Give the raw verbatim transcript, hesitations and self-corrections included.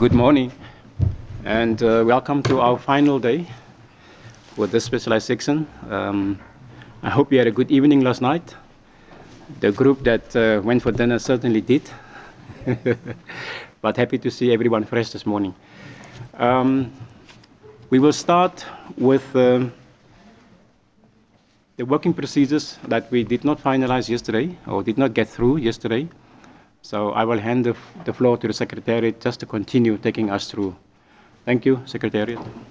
Good morning, and uh, welcome to our final day with this specialized section. Um, I hope you had a good evening last night. The group that uh, went for dinner certainly did, but happy to see everyone fresh this morning. Um, we will start with um, the working procedures that we did not finalize yesterday, or did not get through yesterday. So I will hand the, the floor to the Secretariat just to continue taking us through. Thank you, Secretariat.